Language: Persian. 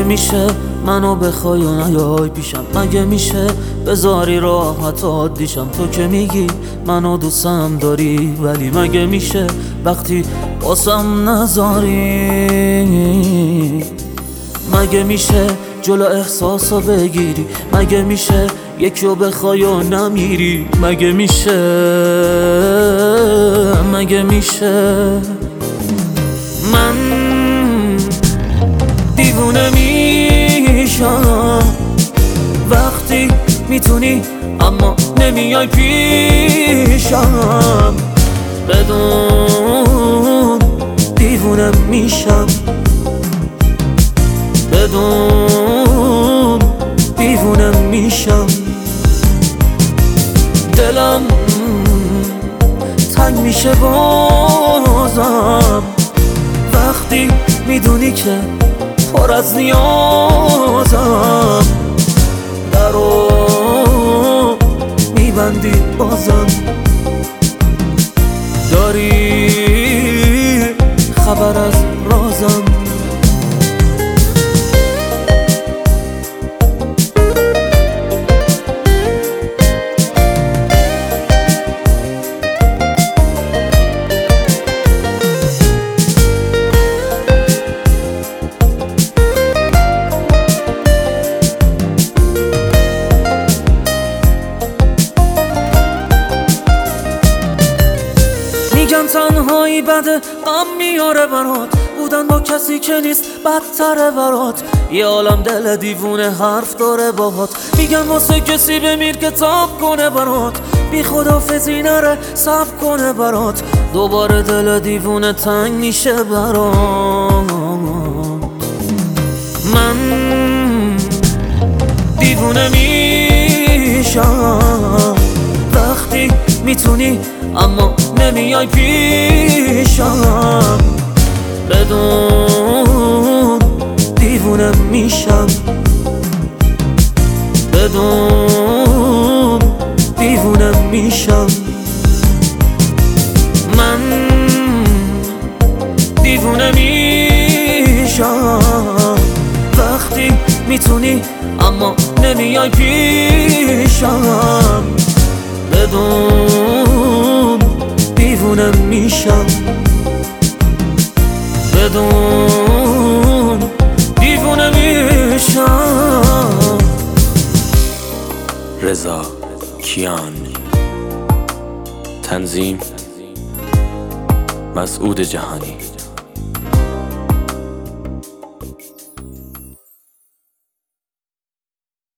میشه منو بخوای و نیای پیشم؟ مگه میشه بذاری راحت عادیشم؟ تو که میگی منو دوستم داری، ولی مگه میشه وقتی واسم نذاری؟ مگه میشه جلو احساسا بگیری؟ مگه میشه یکیو بخوای و نمیری؟ مگه میشه من دیوونه میشم وقتی میتونی اما نمیای پیشم؟ بدون دیوونه میشم، بدون دیوونه میشم. دلم تنگ میشه بازم وقتی میدونی که پر از نیازم. درو میبندی بازم، داری خبر از رازم. میگن تنهایی بده، غم میاره برات، بودن با کسی که نیست بدتره برات. یه عالم دل دیوونه حرف داره باهات، میگن واسه کسی بمیر که تاب کنه برات، بی خدافزی نره صبر کنه برات. دوباره دل دیوونه تنگ میشه برات. من دیوونه میشم وقتی میتونی اما نمیای پیشم. بدون دیوونه میشم، بدون دیوونه میشم. من دیوونه میشم وقتی میتونی اما نمیای پیشم. بدون دیوونه میشم، بدون دیوونه میشم. رضا کیان، تنظیم مسعود جهانی.